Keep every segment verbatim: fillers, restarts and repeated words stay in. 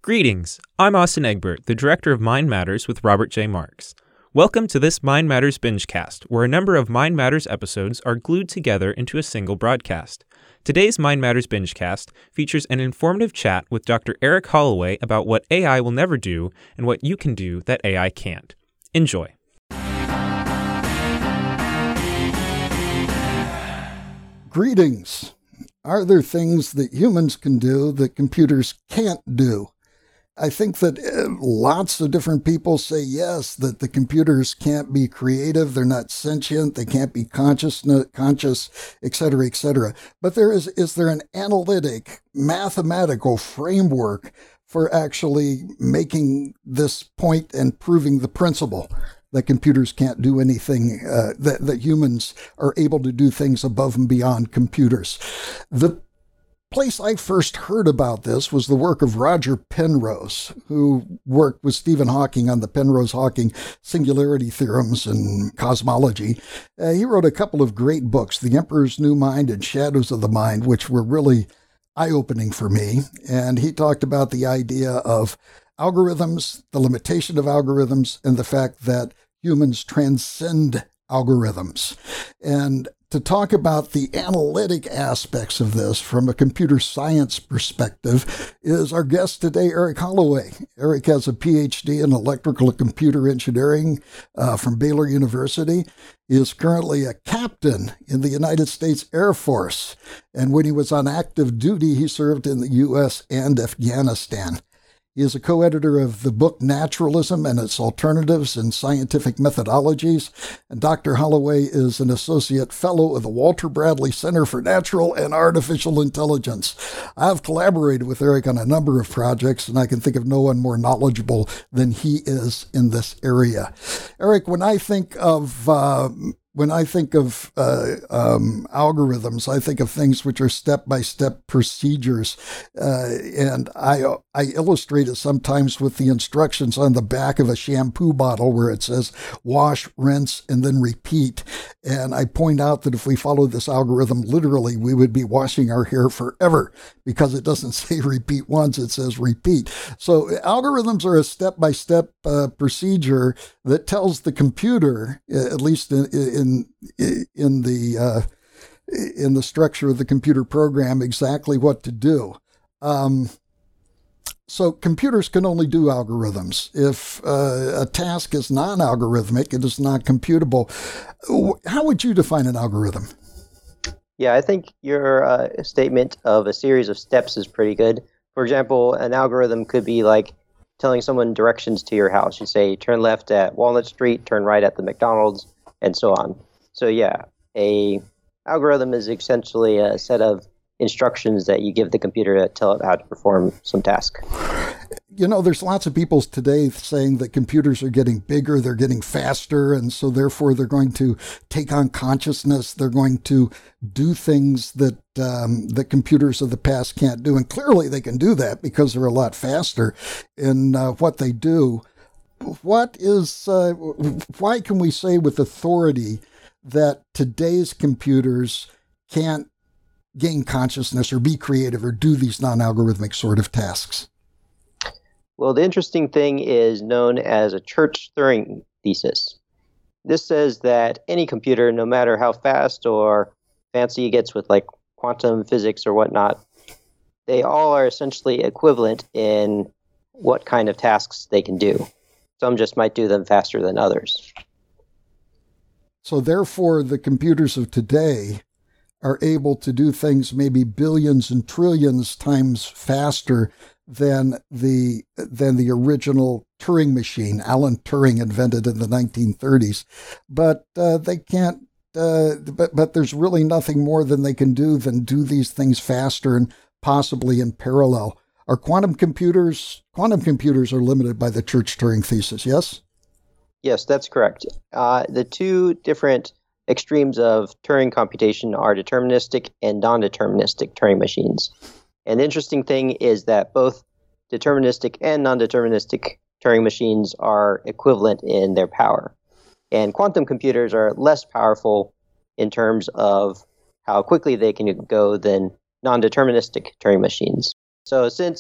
Greetings, I'm Austin Egbert, the Director of Mind Matters with Robert J. Marks. Welcome to this Mind Matters Bingecast, where a number of Mind Matters episodes are glued together into a single broadcast. Today's Mind Matters Bingecast features an informative chat with Doctor Eric Holloway about what A I will never do and what you can do that A I can't. Enjoy. Greetings. Are there things that humans can do that computers can't do? I think that lots of different people say yes, that the computers can't be creative, they're not sentient, they can't be conscious, conscious, et cetera, et cetera. But there is, is there an analytic, mathematical framework for actually making this point and proving the principle that computers can't do anything, uh, that, that humans are able to do things above and beyond computers? The place I first heard about this was the work of Roger Penrose, who worked with Stephen Hawking on the Penrose-Hawking singularity theorems and cosmology. Uh, he wrote a couple of great books, The Emperor's New Mind and Shadows of the Mind, which were really eye-opening for me. And he talked about the idea of algorithms, the limitation of algorithms, and the fact that humans transcend algorithms. And to talk about the analytic aspects of this from a computer science perspective is our guest today, Eric Holloway. Eric has a P H D in electrical and computer engineering uh, from Baylor University. He is currently a captain in the United States Air Force. And when he was on active duty, he served in the U S and Afghanistan. He is a co-editor of the book Naturalism and Its Alternatives in Scientific Methodologies. And Doctor Holloway is an associate fellow of the Walter Bradley Center for Natural and Artificial Intelligence. I've collaborated with Eric on a number of projects, and I can think of no one more knowledgeable than he is in this area. Eric, when I think of uh, When I think of uh, um, algorithms, I think of things which are step-by-step procedures, uh, and I I illustrate it sometimes with the instructions on the back of a shampoo bottle where it says wash, rinse, and then repeat. And I point out that if we follow this algorithm literally, we would be washing our hair forever because it doesn't say repeat once, it says repeat. So algorithms are a step-by-step uh, procedure that tells the computer, at least in, in In in the uh, in the structure of the computer program, exactly what to do. Um, so computers can only do algorithms. If uh, a task is non-algorithmic, it is not computable. How would you define an algorithm? Yeah, I think your uh, statement of a series of steps is pretty good. For example, an algorithm could be like telling someone directions to your house. You say, turn left at Walnut Street, turn right at the McDonald's, and so on. So yeah, a algorithm is essentially a set of instructions that you give the computer to tell it how to perform some task. You know, there's lots of people today saying that computers are getting bigger, they're getting faster, and so therefore they're going to take on consciousness, they're going to do things that um, the computers of the past can't do. And clearly they can do that because they're a lot faster in uh, what they do. What is, uh, why can we say with authority that today's computers can't gain consciousness or be creative or do these non-algorithmic sort of tasks? Well, the interesting thing is known as a Church-Turing thesis. This says that any computer, no matter how fast or fancy it gets with like quantum physics or whatnot, they all are essentially equivalent in what kind of tasks they can do. Some just might do them faster than others. So therefore, the computers of today are able to do things maybe billions and trillions times faster than the than the original Turing machine, Alan Turing invented in the nineteen thirties. But uh, they can't. Uh, but but there's really nothing more than they can do than do these things faster and possibly in parallel. Are quantum computers? Quantum computers are limited by the Church-Turing thesis. Yes. Yes, that's correct. Uh, the two different extremes of Turing computation are deterministic and non-deterministic Turing machines. And the interesting thing is that both deterministic and non-deterministic Turing machines are equivalent in their power. And quantum computers are less powerful in terms of how quickly they can go than non-deterministic Turing machines. So since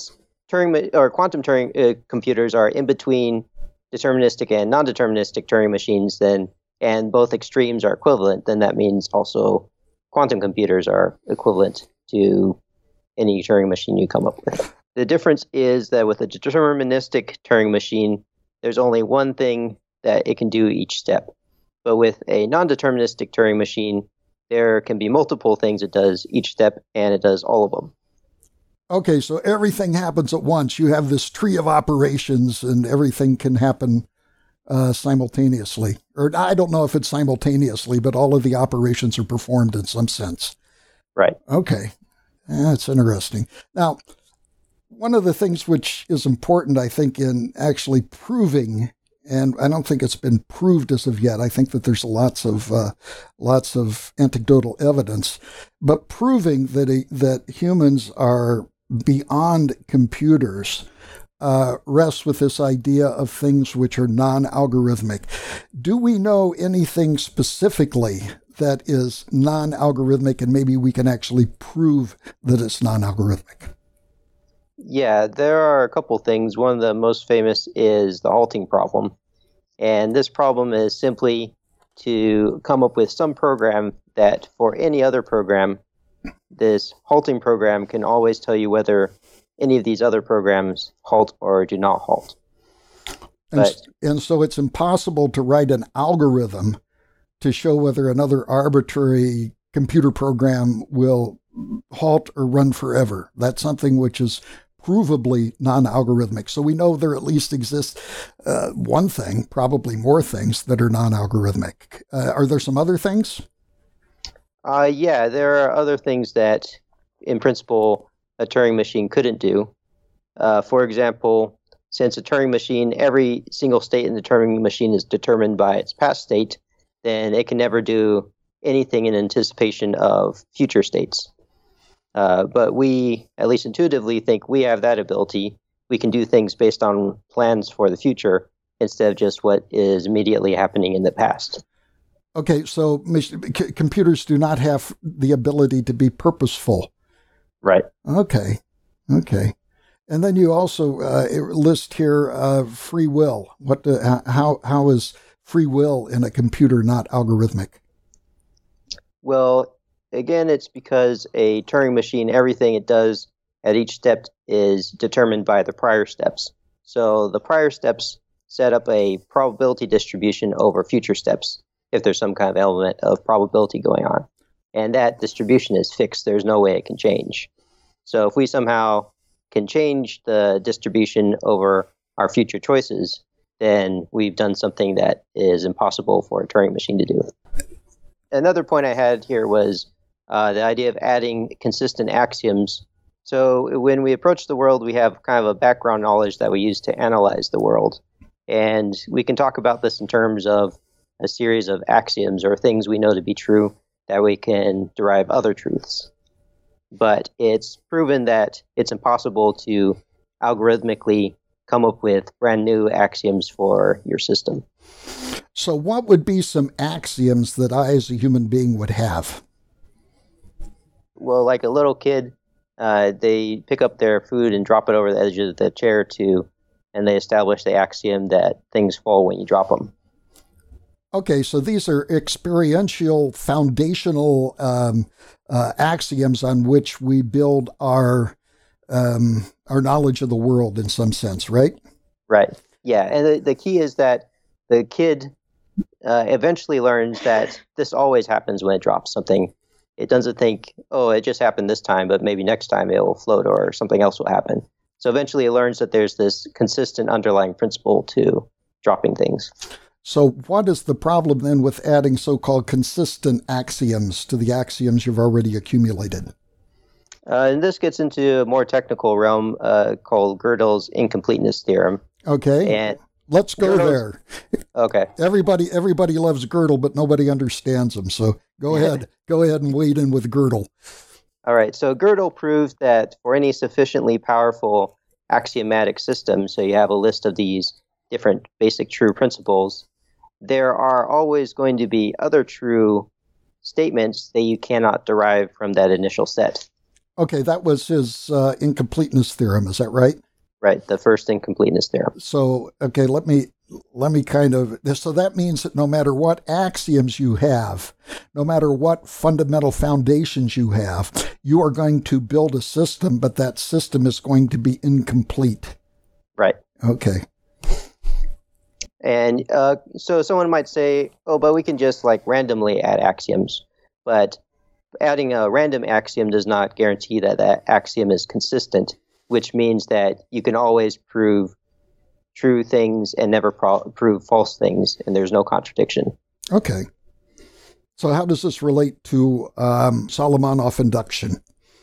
Turing or quantum Turing uh, computers are in between deterministic and non-deterministic Turing machines, then and both extremes are equivalent, then that means also quantum computers are equivalent to any Turing machine you come up with. The difference is that with a deterministic Turing machine, there's only one thing that it can do each step. But with a non-deterministic Turing machine, there can be multiple things it does each step, and it does all of them. Okay, so everything happens at once. You have this tree of operations, and everything can happen uh, simultaneously. Or I don't know if it's simultaneously, but all of the operations are performed in some sense. Right. Okay, that's interesting. Now, one of the things which is important, I think, in actually proving, and I don't think it's been proved as of yet. I think that there's lots of uh, lots of anecdotal evidence, but proving that a, that humans are beyond computers uh, rests with this idea of things which are non-algorithmic. Do we know anything specifically that is non-algorithmic, and maybe we can actually prove that it's non-algorithmic? Yeah, there are a couple things. One of the most famous is the halting problem. And this problem is simply to come up with some program that for any other program, this halting program can always tell you whether any of these other programs halt or do not halt. And, But, and so it's impossible to write an algorithm to show whether another arbitrary computer program will halt or run forever. That's something which is provably non-algorithmic. So we know there at least exists uh, one thing, probably more things that are non-algorithmic. Uh, are there some other things? uh, yeah, there are other things that, in principle, a Turing machine couldn't do. Uh, for example, since a Turing machine, every single state in the Turing machine is determined by its past state, then it can never do anything in anticipation of future states. Uh, but we, at least intuitively, think we have that ability. We can do things based on plans for the future instead of just what is immediately happening in the past. Okay, so c- computers do not have the ability to be purposeful. Right. Okay, okay. And then you also uh, list here uh, free will. What? The, how? How is free will in a computer not algorithmic? Well, again, it's because a Turing machine, everything it does at each step is determined by the prior steps. So the prior steps set up a probability distribution over future steps if there's some kind of element of probability going on. And that distribution is fixed. There's no way it can change. So if we somehow can change the distribution over our future choices, then we've done something that is impossible for a Turing machine to do. Another point I had here was uh, the idea of adding consistent axioms. So when we approach the world, we have kind of a background knowledge that we use to analyze the world. And we can talk about this in terms of a series of axioms or things we know to be true that we can derive other truths. But it's proven that it's impossible to algorithmically come up with brand new axioms for your system. So what would be some axioms that I as a human being would have? Well, like a little kid, uh, they pick up their food and drop it over the edge of the chair too, and they establish the axiom that things fall when you drop them. Okay, so these are experiential, foundational um, uh, axioms on which we build our um, our knowledge of the world in some sense, right? Right. Yeah, and the, the key is that the kid uh, eventually learns that this always happens when it drops something. It doesn't think, oh, it just happened this time, but maybe next time it will float or something else will happen. So eventually it learns that there's this consistent underlying principle to dropping things. So what is the problem then with adding so-called consistent axioms to the axioms you've already accumulated? Uh, and this gets into a more technical realm uh, called Gödel's incompleteness theorem. Okay, and let's go Gödel's, there. Okay. Everybody, everybody loves Gödel, but nobody understands him. So go ahead, go ahead and wade in with Gödel. All right. So Gödel proved that for any sufficiently powerful axiomatic system, so you have a list of these different basic true principles, there are always going to be other true statements that you cannot derive from that initial set. Okay, that was his uh, incompleteness theorem. Is that right? Right, the first incompleteness theorem. So, okay, let me let me kind of, so that means that no matter what axioms you have, no matter what fundamental foundations you have, you are going to build a system, but that system is going to be incomplete. Right. Okay. And uh, so someone might say, oh, but we can just like randomly add axioms. But adding a random axiom does not guarantee that that axiom is consistent, which means that you can always prove true things and never pro- prove false things, and there's no contradiction. Okay. So how does this relate to um, Solomonoff induction?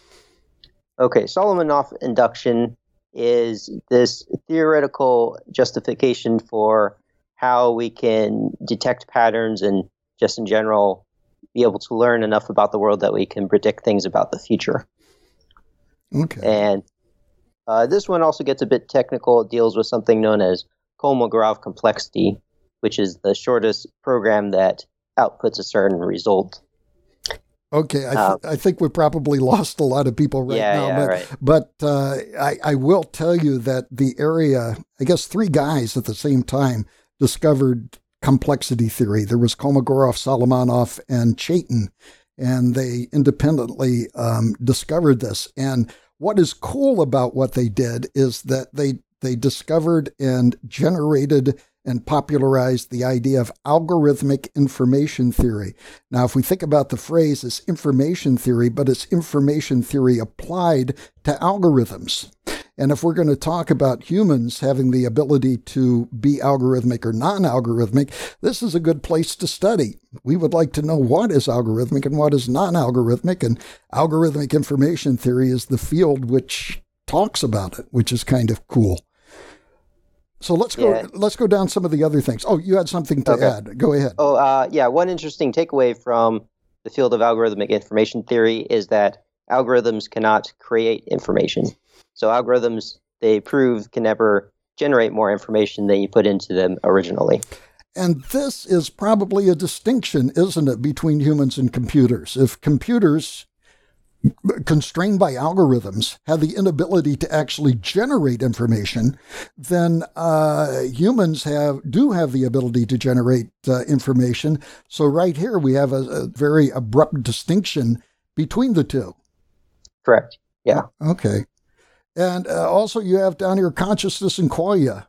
Okay, Solomonoff induction is this theoretical justification for how we can detect patterns and just in general be able to learn enough about the world that we can predict things about the future. Okay. And Uh, this one also gets a bit technical. It deals with something known as Kolmogorov complexity, which is the shortest program that outputs a certain result. Okay, I, th- um, I think we probably lost a lot of people right yeah, now, yeah, but, right. but uh, I, I will tell you that the area, I guess three guys at the same time discovered complexity theory. There was Kolmogorov, Solomonoff, and Chaitin, and they independently um, discovered this. And what is cool about what they did is that they they discovered and generated and popularized the idea of algorithmic information theory. Now, if we think about the phrase, it's information theory, but it's information theory applied to algorithms. And if we're going to talk about humans having the ability to be algorithmic or non-algorithmic, this is a good place to study. We would like to know what is algorithmic and what is non-algorithmic, and algorithmic information theory is the field which talks about it, which is kind of cool. So let's go yeah. let's go down some of the other things. Oh, you had something to okay. add. Go ahead. Oh, uh, yeah. One interesting takeaway from the field of algorithmic information theory is that algorithms cannot create information. So algorithms, they prove, can never generate more information than you put into them originally. And this is probably a distinction, isn't it, between humans and computers? If computers, constrained by algorithms, have the inability to actually generate information, then uh, humans have do have the ability to generate uh, information. So right here we have a, a very abrupt distinction between the two. Correct. Yeah. Okay. And uh, also you have down here consciousness and qualia.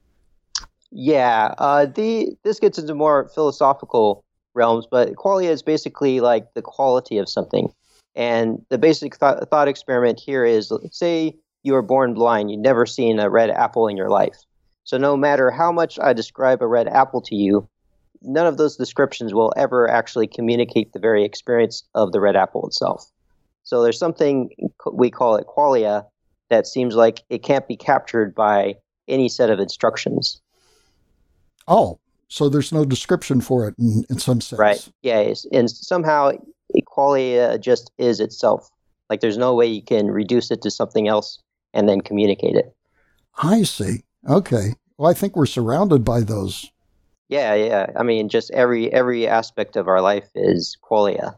Yeah. Uh, the this gets into more philosophical realms, but qualia is basically like the quality of something. And the basic th- thought experiment here is, say you were born blind, you've never seen a red apple in your life. So no matter how much I describe a red apple to you, none of those descriptions will ever actually communicate the very experience of the red apple itself. So there's something, we call it qualia, that seems like it can't be captured by any set of instructions. Oh, so there's no description for it in, in some sense. Right, yeah, and somehow qualia just is itself. Like there's no way you can reduce it to something else and then communicate it. I see. Okay. Well, I think we're surrounded by those. Yeah, yeah. I mean, just every every aspect of our life is qualia.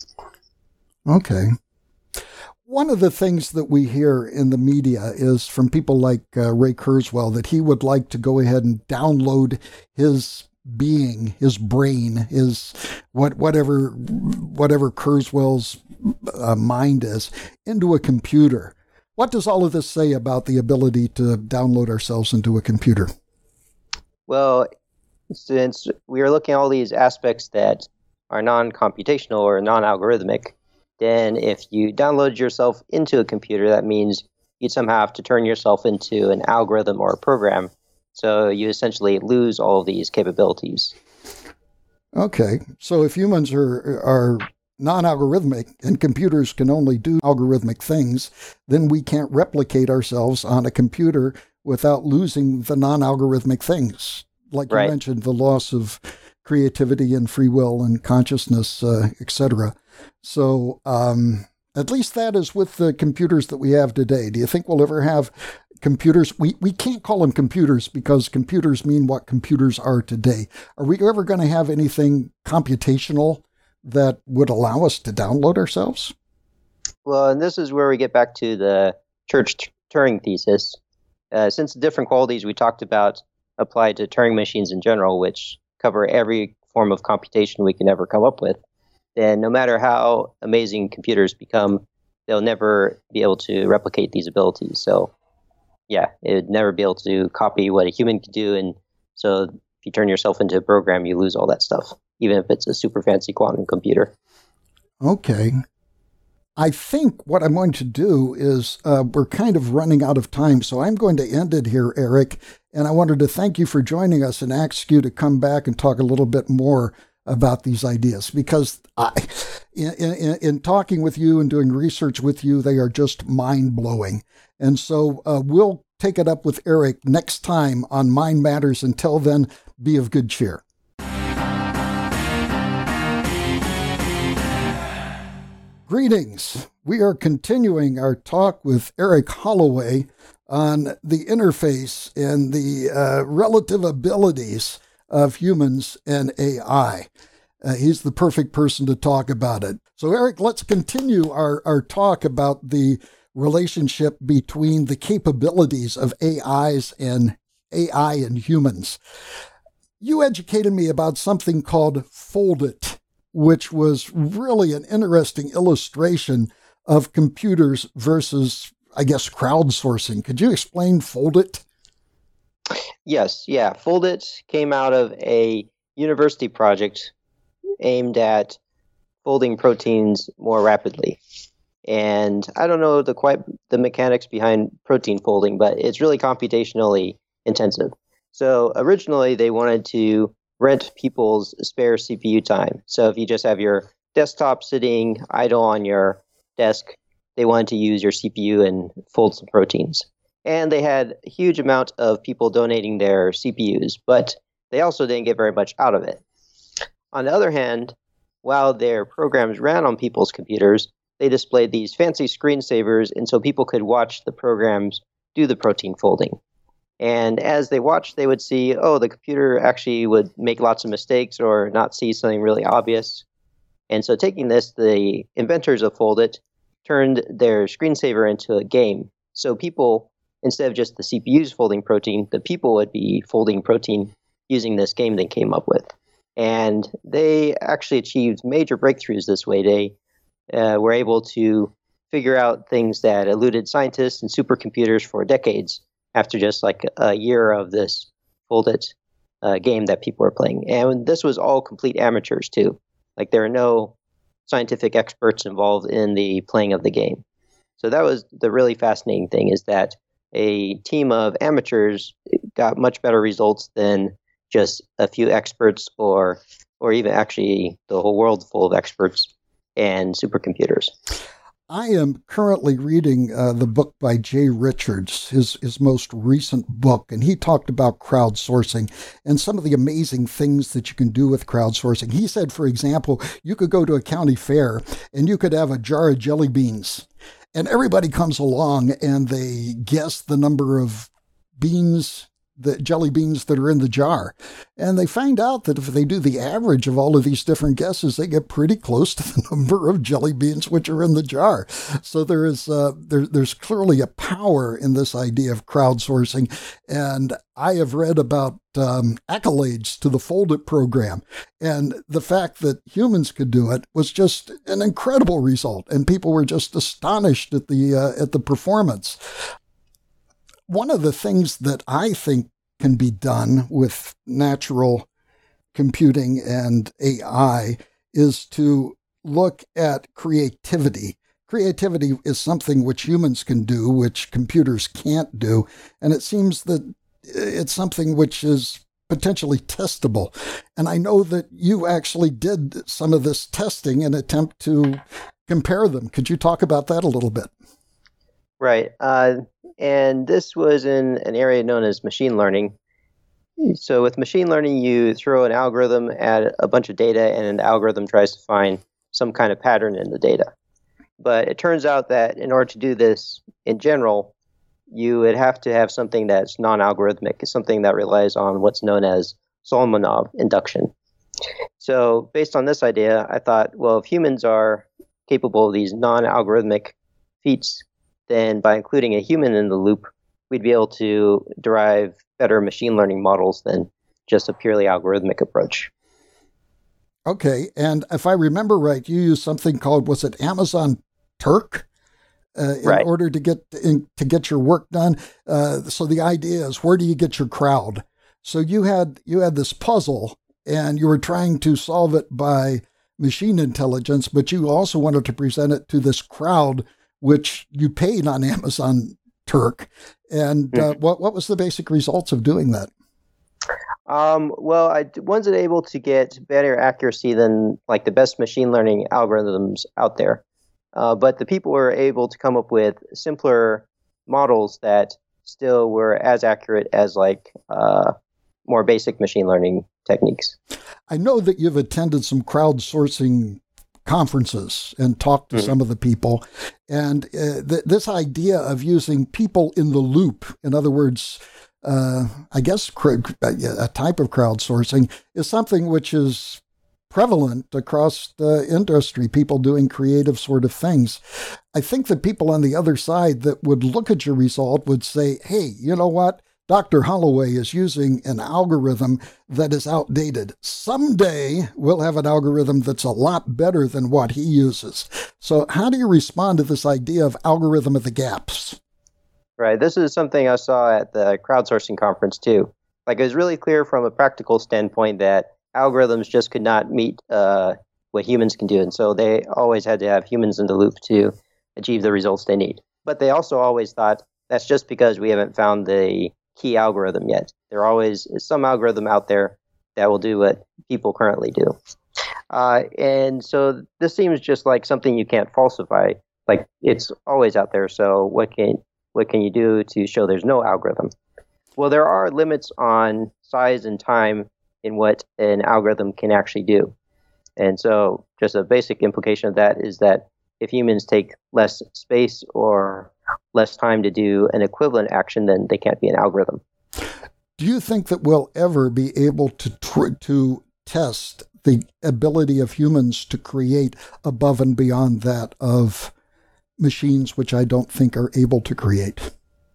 Okay. One of the things that we hear in the media is from people like uh, Ray Kurzweil that he would like to go ahead and download his being, his brain, his what whatever whatever Kurzweil's uh, mind is, into a computer. What does all of this say about the ability to download ourselves into a computer? Well, since we are looking at all these aspects that are non-computational or non-algorithmic, then if you download yourself into a computer, that means you'd somehow have to turn yourself into an algorithm or a program. So you essentially lose all of these capabilities. Okay. So if humans are are non-algorithmic and computers can only do algorithmic things, then we can't replicate ourselves on a computer without losing the non-algorithmic things. Like you right. mentioned, the loss of creativity and free will and consciousness, uh, et cetera. So um, at least that is with the computers that we have today. Do you think we'll ever have computers? We, we can't call them computers because computers mean what computers are today. Are we ever going to have anything computational that would allow us to download ourselves? Well, and this is where we get back to the Church Turing thesis, Uh, since the different qualities we talked about apply to Turing machines in general, which cover every form of computation we can ever come up with, then no matter how amazing computers become, they'll never be able to replicate these abilities. So, yeah, it would never be able to copy what a human could do. And so if you turn yourself into a program, you lose all that stuff, even if it's a super fancy quantum computer. Okay. I think what I'm going to do is uh, we're kind of running out of time, so I'm going to end it here, Eric. And I wanted to thank you for joining us and ask you to come back and talk a little bit more about these ideas, because I, in, in, in talking with you and doing research with you, they are just mind-blowing. And so uh, we'll take it up with Eric next time on Mind Matters. Until then, be of good cheer. Greetings. We are continuing our talk with Eric Holloway on the interface and the uh, relative abilities of humans and A I. Uh, he's the perfect person to talk about it. So, Eric, let's continue our, our talk about the relationship between the capabilities of A Is and A I and humans. You educated me about something called Foldit, which was really an interesting illustration of computers versus, I guess, crowdsourcing. Could you explain Foldit? Yes, yeah. Foldit came out of a university project aimed at folding proteins more rapidly. And I don't know the quite the mechanics behind protein folding, but it's really computationally intensive. So originally they wanted to rent people's spare C P U time. So if you just have your desktop sitting idle on your desk, they wanted to use your C P U and fold some proteins. And they had a huge amount of people donating their C P Us, but they also didn't get very much out of it. On the other hand, while their programs ran on people's computers, they displayed these fancy screensavers, and so people could watch the programs do the protein folding. And as they watched, they would see, oh, the computer actually would make lots of mistakes or not see something really obvious. And so taking this, the inventors of Foldit turned their screensaver into a game. So people, instead of just the C P Us folding protein, the people would be folding protein using this game they came up with. And they actually achieved major breakthroughs this way. They uh, were able to figure out things that eluded scientists and supercomputers for decades after just like a year of this Foldit uh, game that people were playing. And this was all complete amateurs too. Like there are no scientific experts involved in the playing of the game. So that was the really fascinating thing, is that a team of amateurs got much better results than just a few experts or or even actually the whole world full of experts and supercomputers. I am currently reading uh, the book by Jay Richards, his, his most recent book, and he talked about crowdsourcing and some of the amazing things that you can do with crowdsourcing. He said, for example, you could go to a county fair and you could have a jar of jelly beans, and everybody comes along and they guess the number of beans, the jelly beans that are in the jar. And they find out that if they do the average of all of these different guesses, they get pretty close to the number of jelly beans which are in the jar. So there is uh, there, there's clearly a power in this idea of crowdsourcing. And I have read about um, accolades to the Foldit program. And the fact that humans could do it was just an incredible result. And people were just astonished at the uh, at the performance. One of the things that I think can be done with natural computing and A I is to look at creativity. Creativity is something which humans can do, which computers can't do. And it seems that it's something which is potentially testable. And I know that you actually did some of this testing in an attempt to compare them. Could you talk about that a little bit? Right. Uh, and this was in an area known as machine learning. So with machine learning, you throw an algorithm at a bunch of data, and the algorithm tries to find some kind of pattern in the data. But it turns out that in order to do this in general, you would have to have something that's non-algorithmic, something that relies on what's known as Solomonov induction. So based on this idea, I thought, well, if humans are capable of these non-algorithmic feats, then by including a human in the loop, we'd be able to derive better machine learning models than just a purely algorithmic approach. Okay, and if I remember right, you used something called, was it Amazon Turk? Uh, in right. order to get in, to get your work done. Uh, so the idea is, where do you get your crowd? So you had you had this puzzle, and you were trying to solve it by machine intelligence, but you also wanted to present it to this crowd, which you paid on Amazon Turk. And uh, what what was the basic results of doing that? Um, well, I wasn't able to get better accuracy than like the best machine learning algorithms out there. Uh, but the people were able to come up with simpler models that still were as accurate as like uh, more basic machine learning techniques. I know that you've attended some crowdsourcing conferences and talked to mm-hmm. some of the people. And uh, th- this idea of using people in the loop, in other words, uh, I guess cr- a type of crowdsourcing, is something which is prevalent across the industry, people doing creative sort of things. I think that people on the other side that would look at your result would say, hey, you know what? Doctor Holloway is using an algorithm that is outdated. Someday we'll have an algorithm that's a lot better than what he uses. So how do you respond to this idea of algorithm of the gaps? Right. This is something I saw at the crowdsourcing conference too. Like, it was really clear from a practical standpoint that algorithms just could not meet uh, what humans can do. And so they always had to have humans in the loop to achieve the results they need. But they also always thought that's just because we haven't found the key algorithm yet. There always is some algorithm out there that will do what people currently do. Uh, and so this seems just like something you can't falsify. Like, it's always out there. So what can what can you do to show there's no algorithm? Well, there are limits on size and time in what an algorithm can actually do. And so just a basic implication of that is that if humans take less space or less time to do an equivalent action, then they can't be an algorithm. Do you think that we'll ever be able to tr- to test the ability of humans to create above and beyond that of machines, which I don't think are able to create?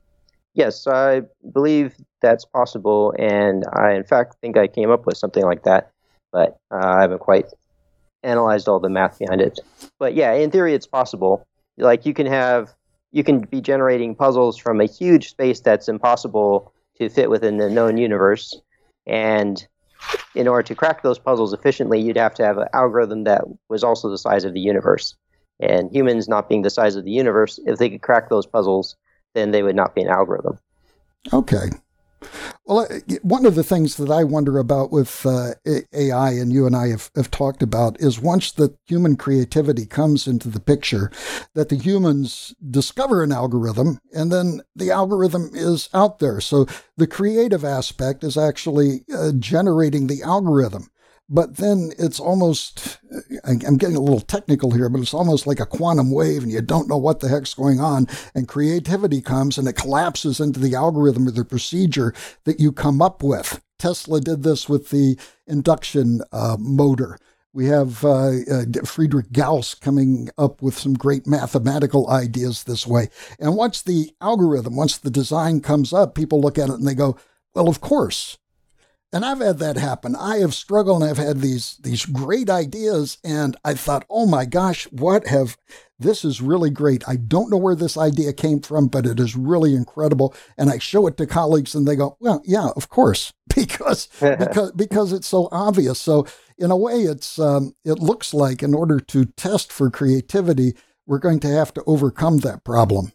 Yes, I believe that's possible, and I, in fact, think I came up with something like that, but uh, I haven't quite analyzed all the math behind it. But yeah, in theory, it's possible. Like, you can have, you can be generating puzzles from a huge space that's impossible to fit within the known universe, and in order to crack those puzzles efficiently, you'd have to have an algorithm that was also the size of the universe. And humans not being the size of the universe, if they could crack those puzzles, then they would not be an algorithm. Okay. Well, one of the things that I wonder about with uh, A I, and you and I have, have talked about, is once the human creativity comes into the picture, that the humans discover an algorithm, and then the algorithm is out there. So the creative aspect is actually uh, generating the algorithm. But then it's almost, I'm getting a little technical here, but it's almost like a quantum wave, and you don't know what the heck's going on. And creativity comes and it collapses into the algorithm or the procedure that you come up with. Tesla did this with the induction uh, motor. We have uh, uh, Friedrich Gauss coming up with some great mathematical ideas this way. And once the algorithm, once the design comes up, people look at it and they go, well, of course. And I've had that happen. I have struggled and I've had these these great ideas, and I thought, oh my gosh, what have, this is really great. I don't know where this idea came from, but it is really incredible. And I show it to colleagues and they go, well, yeah, of course, because because because it's so obvious. So in a way, it's um, it looks like in order to test for creativity, we're going to have to overcome that problem.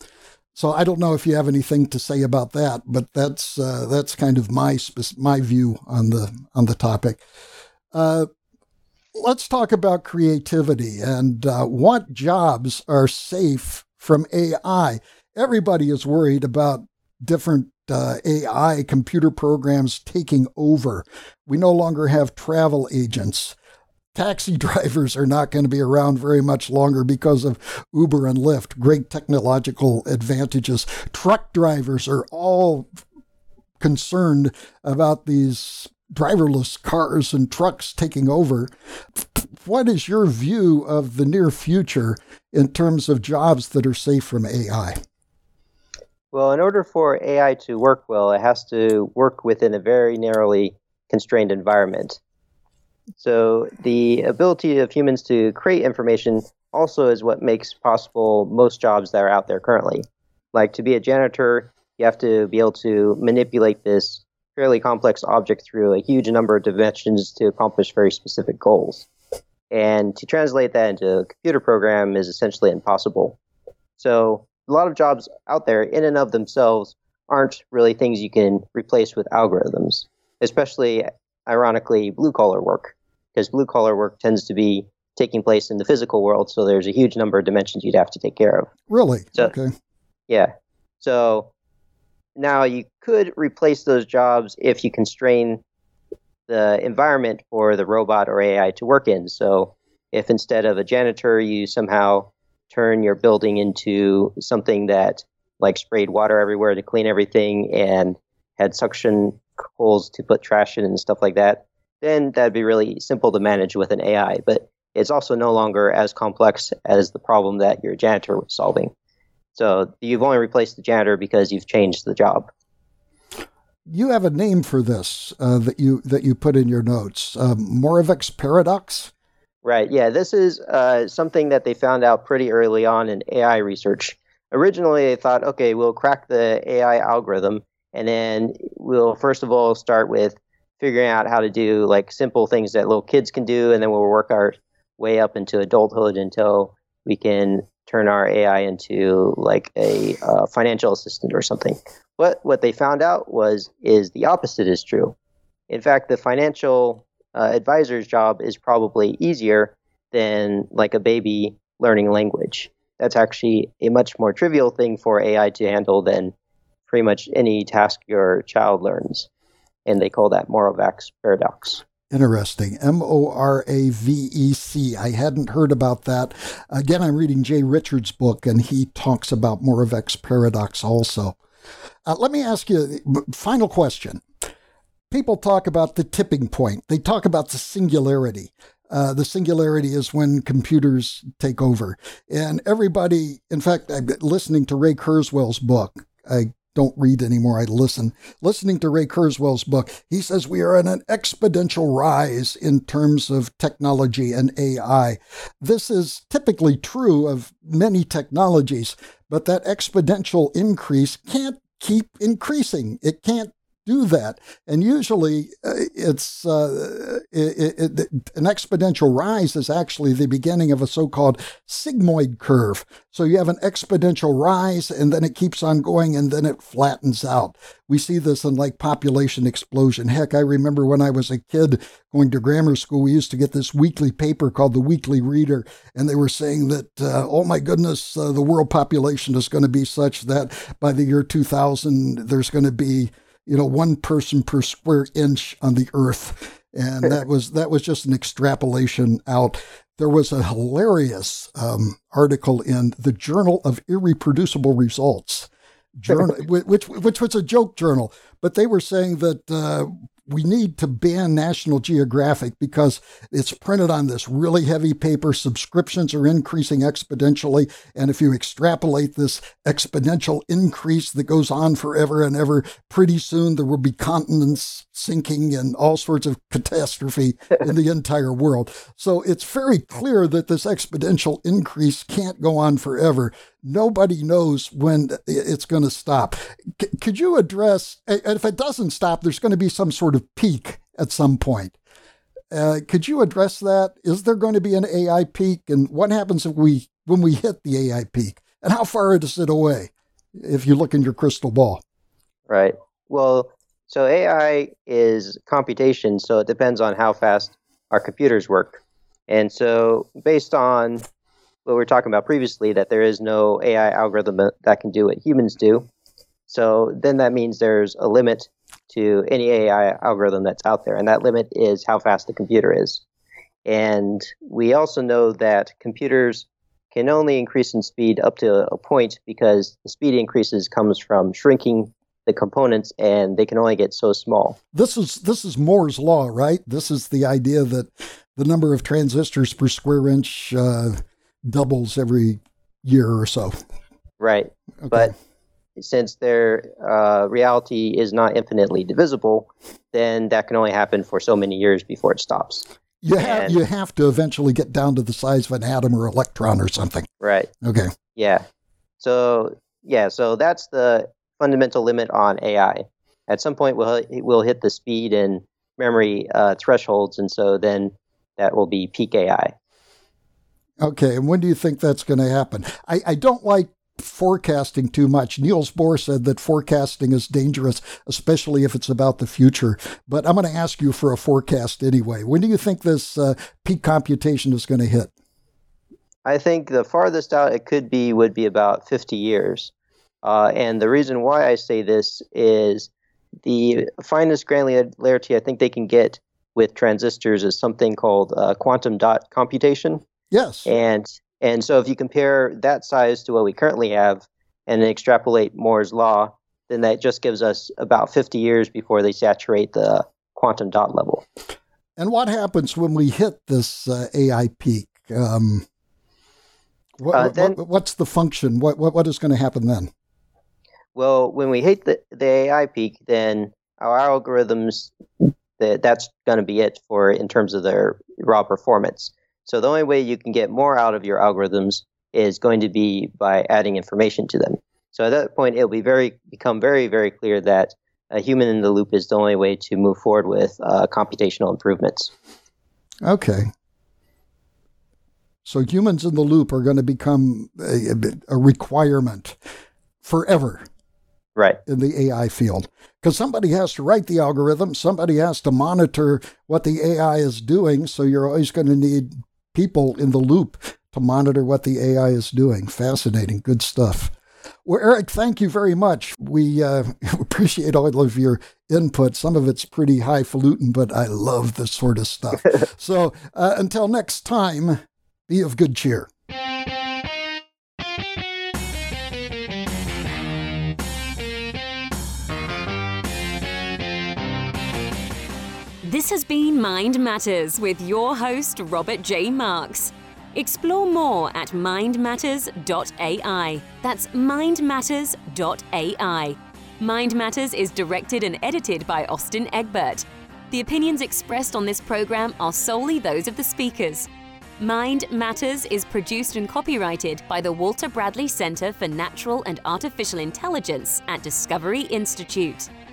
So I don't know if you have anything to say about that, but that's uh, that's kind of my my view on the on the topic. Uh, let's talk about creativity and uh, what jobs are safe from A I. Everybody is worried about different uh, A I computer programs taking over. We no longer have travel agents. Taxi drivers are not going to be around very much longer because of Uber and Lyft, great technological advantages. Truck drivers are all concerned about these driverless cars and trucks taking over. What is your view of the near future in terms of jobs that are safe from A I? Well, in order for A I to work well, it has to work within a very narrowly constrained environment. So the ability of humans to create information also is what makes possible most jobs that are out there currently. Like to be a janitor, you have to be able to manipulate this fairly complex object through a huge number of dimensions to accomplish very specific goals. And to translate that into a computer program is essentially impossible. So a lot of jobs out there in and of themselves aren't really things you can replace with algorithms, especially, ironically, blue-collar work, because blue-collar work tends to be taking place in the physical world, so there's a huge number of dimensions you'd have to take care of. Really? So, okay. Yeah. So now you could replace those jobs if you constrain the environment for the robot or A I to work in. So if instead of a janitor, you somehow turn your building into something that like sprayed water everywhere to clean everything and had suction holes to put trash in and stuff like that, then that'd be really simple to manage with an A I. But it's also no longer as complex as the problem that your janitor was solving. So you've only replaced the janitor because you've changed the job. You have a name for this uh, that you that you put in your notes, um, Moravec's paradox? Right, yeah, this is uh, something that they found out pretty early on in A I research. Originally, they thought, okay, we'll crack the A I algorithm, and then we'll first of all start with figuring out how to do like simple things that little kids can do, and then we'll work our way up into adulthood until we can turn our A I into like a uh, financial assistant or something. But what they found out was is the opposite is true. In fact, the financial uh, advisor's job is probably easier than like a baby learning language. That's actually a much more trivial thing for A I to handle than pretty much any task your child learns. And they call that Moravec's paradox. Interesting. M O R A V E C. I hadn't heard about that. Again, I'm reading Jay Richards' book, and he talks about Moravec's paradox also. Uh, let me ask you a final question. People talk about the tipping point. They talk about the singularity. Uh, the singularity is when computers take over. And everybody, in fact, I'm listening to Ray Kurzweil's book. I don't read anymore, I listen. Listening to Ray Kurzweil's book, he says we are in an exponential rise in terms of technology and A I. This is typically true of many technologies, but that exponential increase can't keep increasing. It can't do that. And usually uh, it's uh, it, it, it, an exponential rise is actually the beginning of a so-called sigmoid curve. So you have an exponential rise and then it keeps on going and then it flattens out. We see this in like population explosion. Heck, I remember when I was a kid going to grammar school, we used to get this weekly paper called the Weekly Reader, and they were saying that, uh, oh my goodness, uh, the world population is going to be such that by the year two thousand, there's going to be you know, one person per square inch on the earth. And that was that was just an extrapolation out. There was a hilarious um, article in the Journal of Irreproducible Results, journal, which which was a joke journal. But they were saying that uh, we need to ban National Geographic because it's printed on this really heavy paper. Subscriptions are increasing exponentially. And if you extrapolate this exponential increase that goes on forever and ever, pretty soon there will be continents sinking and all sorts of catastrophe in the entire world. So it's very clear that this exponential increase can't go on forever. Nobody knows when it's going to stop. C- could you address, and if it doesn't stop, there's going to be some sort of peak at some point. Uh, could you address that? Is there going to be an A I peak? And what happens if we when we hit the A I peak? And how far is it away if you look in your crystal ball? Right. Well, so A I is computation, so it depends on how fast our computers work. And so based on what we were talking about previously, that there is no A I algorithm that can do what humans do. So then that means there's a limit to any A I algorithm that's out there, and that limit is how fast the computer is. And we also know that computers can only increase in speed up to a point because the speed increases comes from shrinking the components, and they can only get so small. This is this is Moore's law, right? This is the idea that the number of transistors per square inch uh, doubles every year or so. Right. Okay. But since their uh, reality is not infinitely divisible, then that can only happen for so many years before it stops. You have, And- you have to eventually get down to the size of an atom or electron or something. Right. Okay. Yeah. So yeah. So that's the fundamental limit on A I. At some point, we'll we'll hit the speed and memory uh, thresholds, and so then that will be peak A I. Okay. And when do you think that's going to happen? I, I don't like forecasting too much. Niels Bohr said that forecasting is dangerous, especially if it's about the future. But I'm going to ask you for a forecast anyway. When do you think this uh, peak computation is going to hit? I think the farthest out it could be would be about fifty years. Uh, and the reason why I say this is the finest granularity I think they can get with transistors is something called uh, quantum dot computation. Yes. And and so if you compare that size to what we currently have and extrapolate Moore's law, then that just gives us about fifty years before they saturate the quantum dot level. And what happens when we hit this uh, A I peak? Um, what, Uh, then- what, what's the function? What, what What is going to happen then? Well, when we hit the, the A I peak, then our algorithms, the, that's going to be it for in terms of their raw performance. So the only way you can get more out of your algorithms is going to be by adding information to them. So at that point, it'll be very become very, very clear that a human in the loop is the only way to move forward with uh, computational improvements. Okay. So humans in the loop are going to become a, a requirement forever Right. in the A I field. Because somebody has to write the algorithm, somebody has to monitor what the A I is doing, so you're always going to need people in the loop to monitor what the A I is doing. Fascinating. Good stuff. Well, Eric, thank you very much. We uh, appreciate all of your input. Some of it's pretty highfalutin, but I love this sort of stuff. So uh, until next time, be of good cheer. This has been Mind Matters with your host, Robert J. Marks. Explore more at mind matters dot A I. That's mind matters dot A I. Mind Matters is directed and edited by Austin Egbert. The opinions expressed on this program are solely those of the speakers. Mind Matters is produced and copyrighted by the Walter Bradley Center for Natural and Artificial Intelligence at Discovery Institute.